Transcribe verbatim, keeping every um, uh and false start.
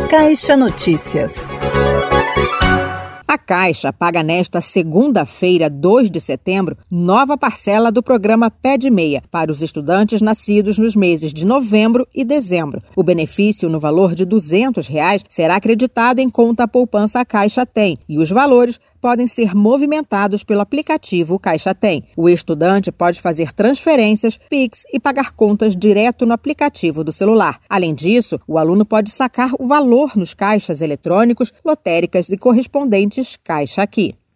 Caixa Notícias. A Caixa paga nesta segunda-feira, dois de setembro, nova parcela do programa Pé de Meia para os estudantes nascidos nos meses de novembro e dezembro. O benefício, no valor de duzentos reais, será acreditado em conta poupança Caixa Tem e os valores podem ser movimentados pelo aplicativo Caixa Tem. O estudante pode fazer transferências, Pix e pagar contas direto no aplicativo do celular. Além disso, o aluno pode sacar o valor nos caixas eletrônicos, lotéricas e correspondentes Caixa Aqui.